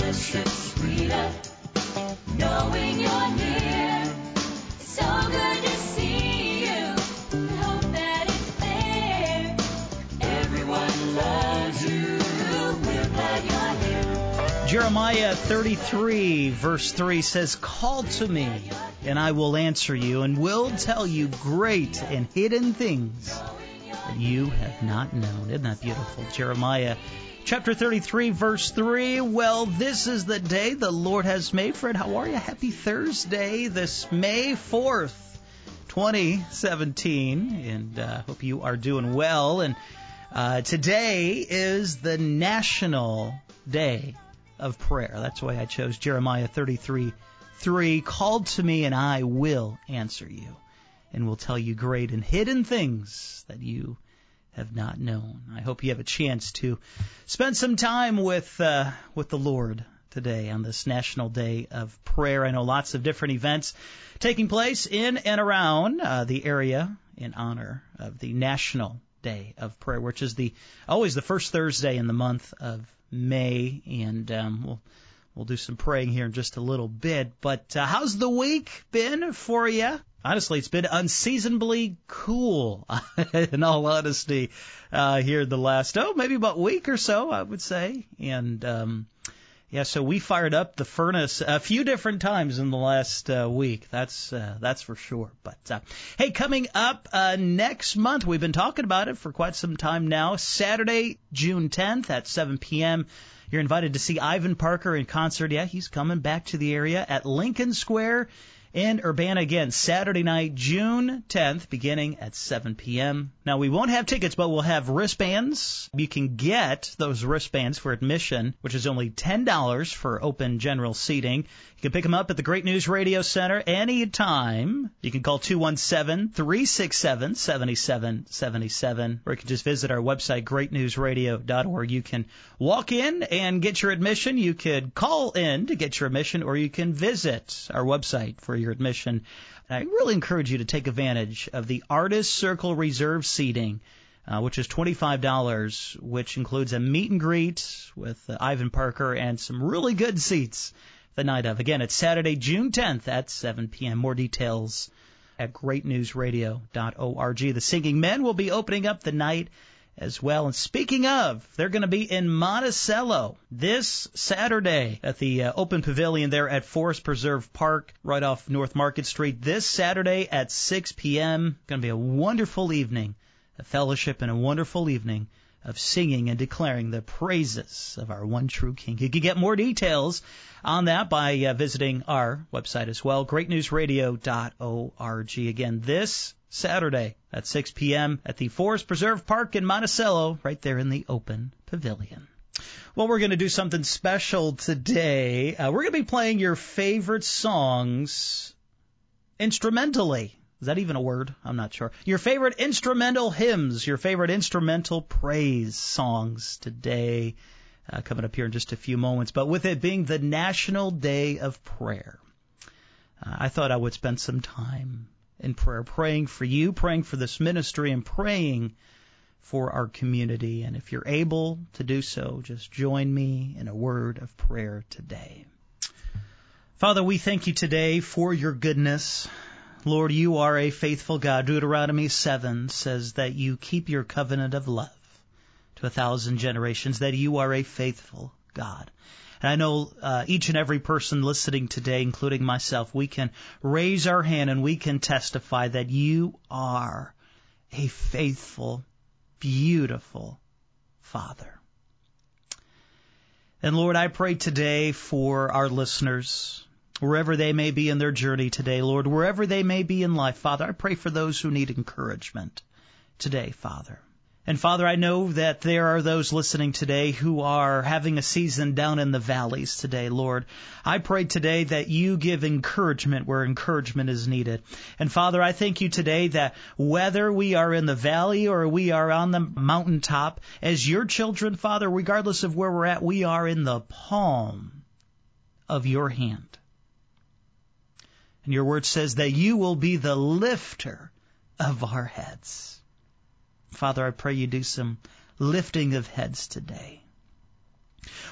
Fellowship's sweeter, knowing you're near. It's so good to see you. I hope that it's there. Everyone loves you. We're glad you're here. Jeremiah 33, verse 3 says, "Call to me, and I will answer you, and will tell you great and hidden things that you have not known." Isn't that beautiful? Jeremiah chapter 33, verse 3. Well, this is the day the Lord has made. Fred, how are you? Happy Thursday, this May 4th, 2017, and hope you are doing well. And today is the National Day of Prayer. That's why I chose Jeremiah 33, 3. "Call to me, and I will answer you, and will tell you great and hidden things that you have not known." I hope you have a chance to spend some time with the Lord today on this National Day of Prayer. I know lots of different events taking place in and around the area in honor of the National Day of Prayer, which is always the first Thursday in the month of May, and we'll do some praying here in just a little bit. But how's the week been for you? Honestly, it's been unseasonably cool, in all honesty, here the last, maybe about week or so, I would say. And, so we fired up the furnace a few different times in the last week. That's for sure. But, hey, coming up next month, we've been talking about it for quite some time now, Saturday, June 10th at 7 p.m., you're invited to see Ivan Parker in concert. Yeah, he's coming back to the area at Lincoln Square in Urbana again, Saturday night, June 10th, beginning at 7 p.m. Now, we won't have tickets, but we'll have wristbands. You can get those wristbands for admission, which is only $10 for open general seating. You can pick them up at the Great News Radio Center anytime. You can call 217-367-7777, or you can just visit our website, greatnewsradio.org. You can walk in and get your admission. You could call in to get your admission, or you can visit our website for your admission. And I really encourage you to take advantage of the Artist Circle Reserve seating, which is $25, which includes a meet and greet with Ivan Parker and some really good seats the night of. Again, it's Saturday, June 10th at 7 p.m. More details at greatnewsradio.org. The Singing Men will be opening up the night as well. And speaking of, they're going to be in Monticello this Saturday at the open pavilion there at Forest Preserve Park, right off North Market Street. This Saturday at 6 p.m. Going to be a wonderful evening of fellowship and a wonderful evening of singing and declaring the praises of our one true King. You can get more details on that by visiting our website as well, greatnewsradio.org. Again, this Saturday at 6 p.m. at the Forest Preserve Park in Monticello, right there in the open pavilion. Well, we're going to do something special today. We're going to be playing your favorite songs instrumentally. Is that even a word? I'm not sure. Your favorite instrumental hymns, your favorite instrumental praise songs today, coming up here in just a few moments. But with it being the National Day of Prayer, I thought I would spend some time in prayer, praying for you, praying for this ministry, and praying for our community. And if you're able to do so, just join me in a word of prayer today. Father, we thank you today for your goodness. Lord, you are a faithful God. Deuteronomy 7 says that you keep your covenant of love to 1,000 generations, that you are a faithful God. And I know each and every person listening today, including myself, we can raise our hand and we can testify that you are a faithful, beautiful Father. And Lord, I pray today for our listeners, wherever they may be in their journey today, Lord, wherever they may be in life, Father, I pray for those who need encouragement today, Father. And Father, I know that there are those listening today who are having a season down in the valleys today, Lord. I pray today that you give encouragement where encouragement is needed. And Father, I thank you today that whether we are in the valley or we are on the mountaintop, as your children, Father, regardless of where we're at, we are in the palm of your hand. And your word says that you will be the lifter of our heads. Father, I pray you do some lifting of heads today.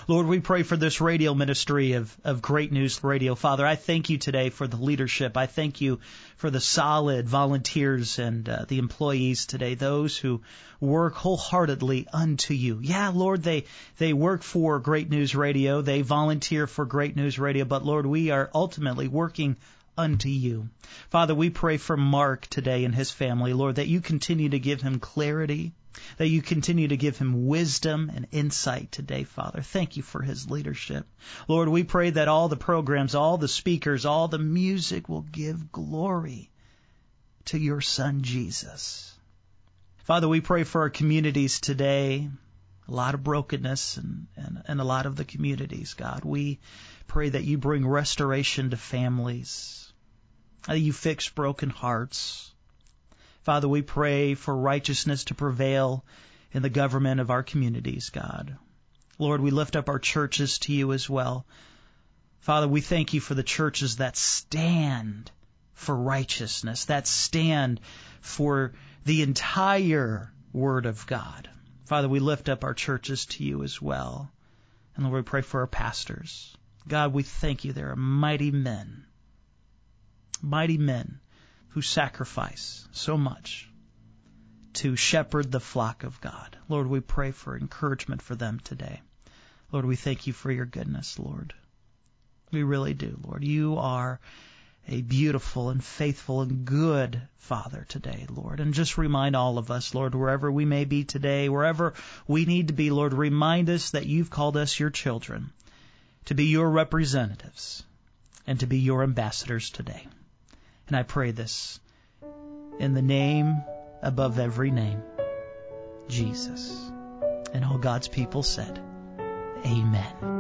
Lord, we pray for this radio ministry of Great News Radio. Father, I thank you today for the leadership. I thank you for the solid volunteers and the employees today, those who work wholeheartedly unto you. Yeah, Lord, they work for Great News Radio. They volunteer for Great News Radio. But, Lord, we are ultimately working unto you. Father, we pray for Mark today and his family, Lord, that you continue to give him clarity, that you continue to give him wisdom and insight today, Father. Thank you for his leadership. Lord, we pray that all the programs, all the speakers, all the music will give glory to your Son, Jesus. Father, we pray for our communities today. A lot of brokenness and a lot of the communities, God. We pray that you bring restoration to families, that you fix broken hearts. Father, we pray for righteousness to prevail in the government of our communities, God. Lord, we lift up our churches to you as well. Father, we thank you for the churches that stand for righteousness, that stand for the entire Word of God. Father, we lift up our churches to you as well. And Lord, we pray for our pastors. God, we thank you. There are mighty men who sacrifice so much to shepherd the flock of God. Lord, we pray for encouragement for them today. Lord, we thank you for your goodness, Lord. We really do, Lord. You are a beautiful and faithful and good Father today, Lord. And just remind all of us, Lord, wherever we may be today, wherever we need to be, Lord, remind us that you've called us your children to be your representatives and to be your ambassadors today. And I pray this in the name above every name, Jesus. And all God's people said, Amen.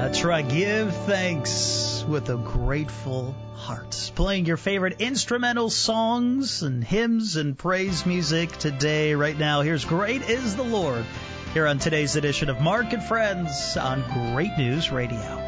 That's right. Give thanks with a grateful heart. Playing your favorite instrumental songs and hymns and praise music today, right now. Here's Great is the Lord here on today's edition of Mark and Friends on Great News Radio.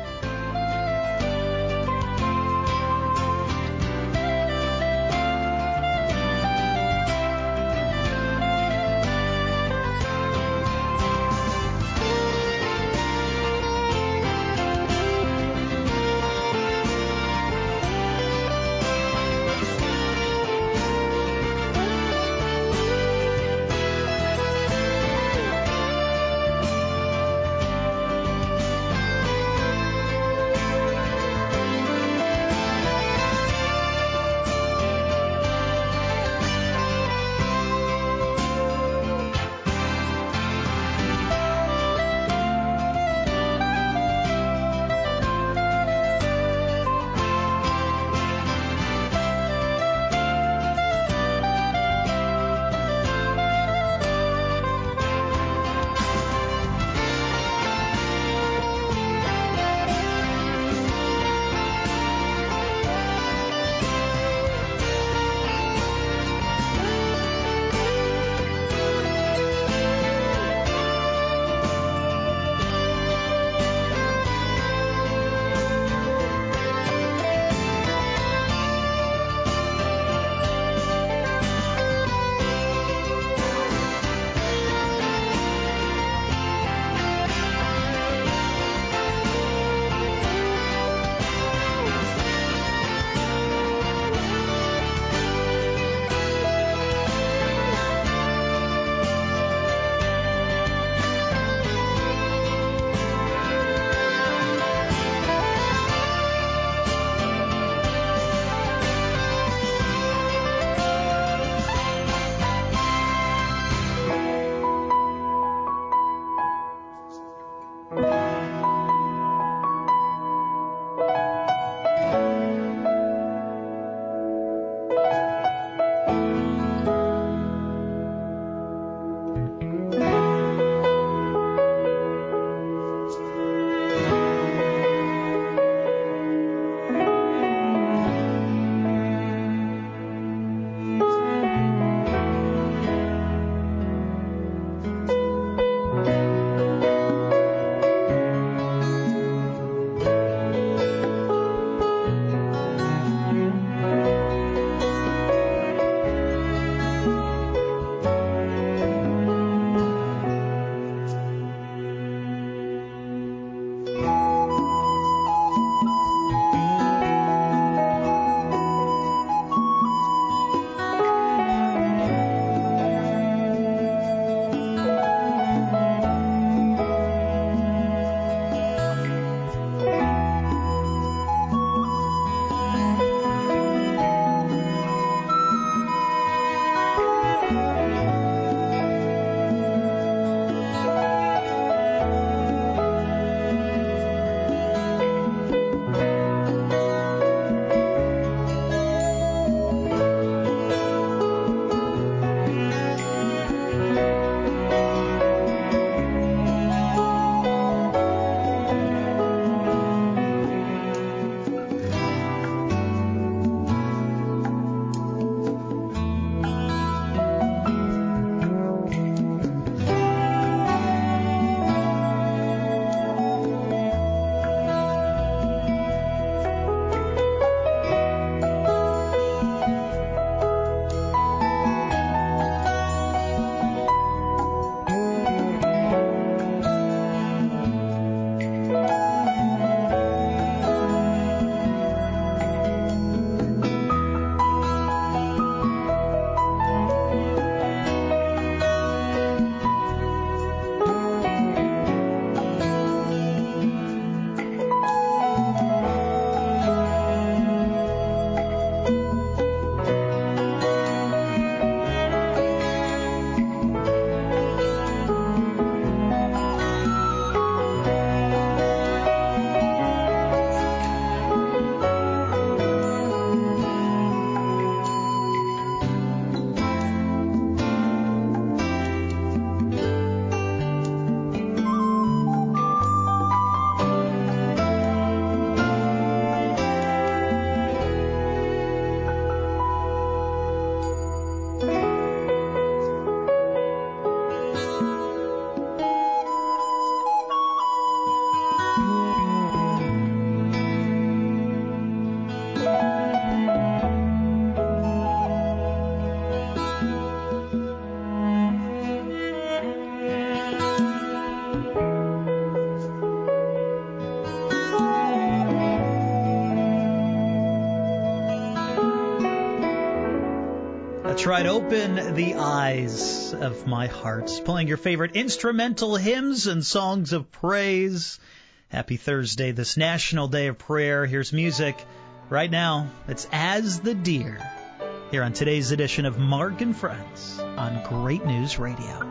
That's right, open the eyes of my heart. Playing your favorite instrumental hymns and songs of praise. Happy Thursday, this National Day of Prayer. Here's music. Right now, it's As the Deer, here on today's edition of Mark and Friends on Great News Radio.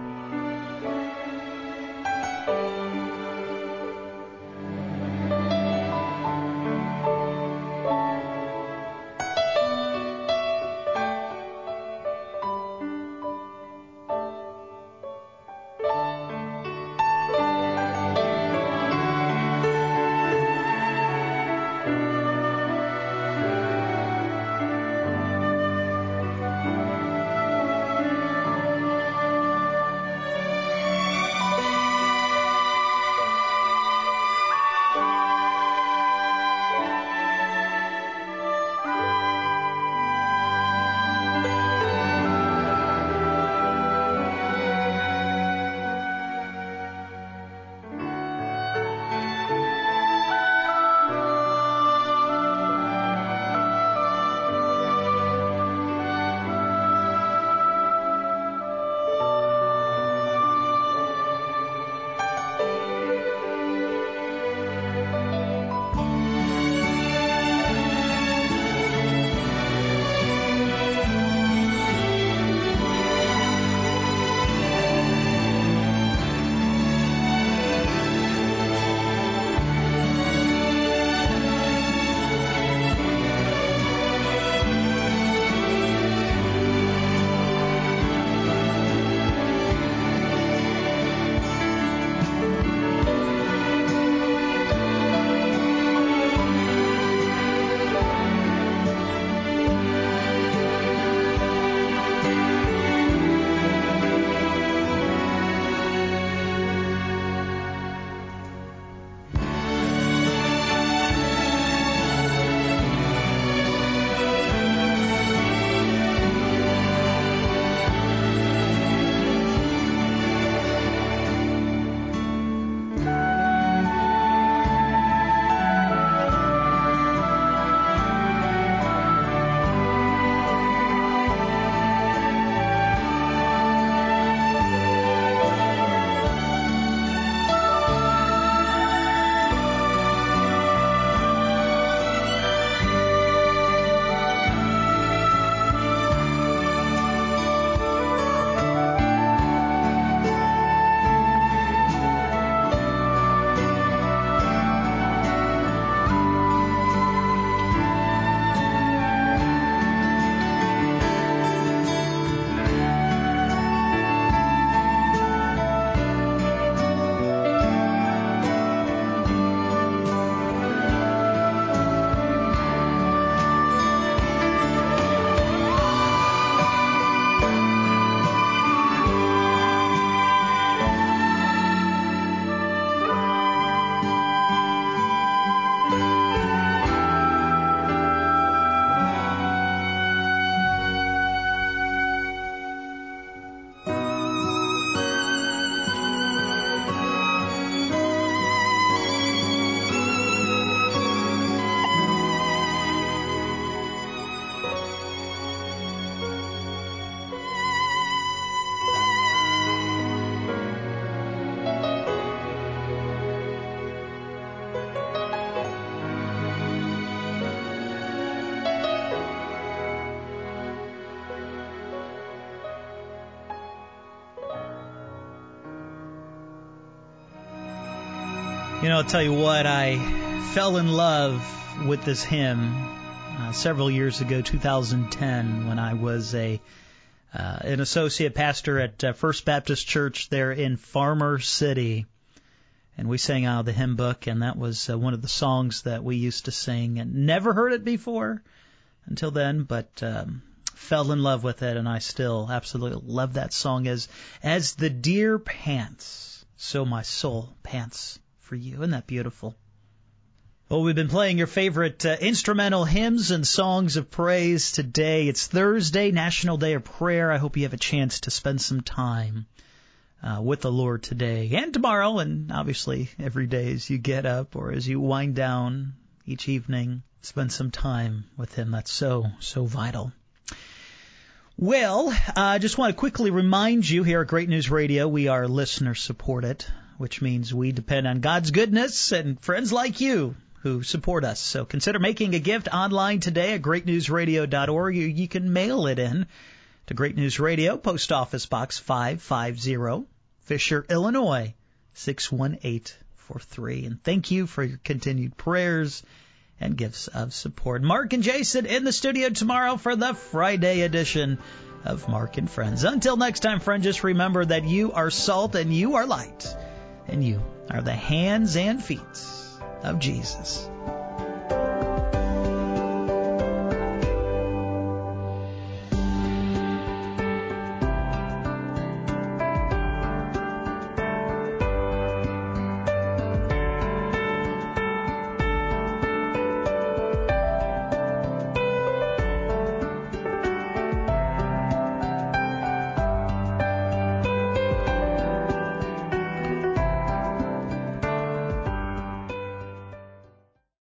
You know, I'll tell you what, I fell in love with this hymn several years ago, 2010, when I was an associate pastor at First Baptist Church there in Farmer City. And we sang out of the hymn book, and that was one of the songs that we used to sing. And never heard it before until then, but fell in love with it, and I still absolutely love that song. As the deer pants, so my soul pants for you. Isn't that beautiful? Well, we've been playing your favorite instrumental hymns and songs of praise today. It's Thursday, National Day of Prayer. I hope you have a chance to spend some time with the Lord today and tomorrow, and obviously every day as you get up or as you wind down each evening, spend some time with Him. That's so vital. Well, I just want to quickly remind you here at Great News Radio, we are listener-supported, which means we depend on God's goodness and friends like you who support us. So consider making a gift online today at greatnewsradio.org. You can mail it in to Great News Radio, Post Office Box 550, Fisher, Illinois, 61843. And thank you for your continued prayers and gifts of support. Mark and Jason in the studio tomorrow for the Friday edition of Mark and Friends. Until next time, friend, just remember that you are salt and you are light, and you are the hands and feet of Jesus.